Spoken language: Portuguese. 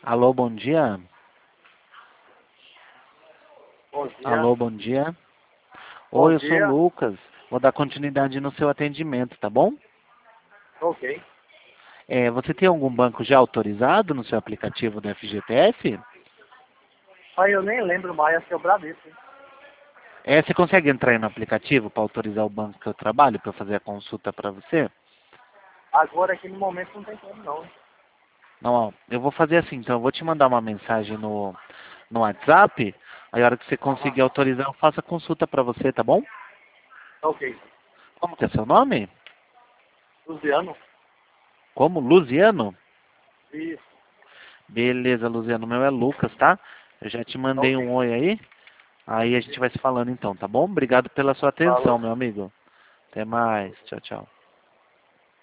Alô, bom dia. Bom dia. Alô, bom dia. Bom Oi, eu sou o dia. Lucas. Vou dar continuidade no seu atendimento, tá bom? Ok. Você tem algum banco já autorizado no seu aplicativo do FGTS? Aí eu nem lembro mais, acho que é o Bradesco. Você consegue entrar aí no aplicativo para autorizar o banco que eu trabalho para fazer a consulta para você? Agora aqui no momento não tem como não. Não, ó, eu vou fazer assim, então eu vou te mandar uma mensagem no WhatsApp, aí a hora que você Aham. conseguir autorizar, eu faço a consulta para você, tá bom? Ok. Como que é seu nome? Luciano? Como? Luziano? Isso. Beleza, Luziano, o meu é Lucas, tá? Eu já te mandei Ok. um oi aí a gente vai se falando então, tá bom? Obrigado pela sua atenção, Falou. meu amigo. Até mais, tchau, tchau.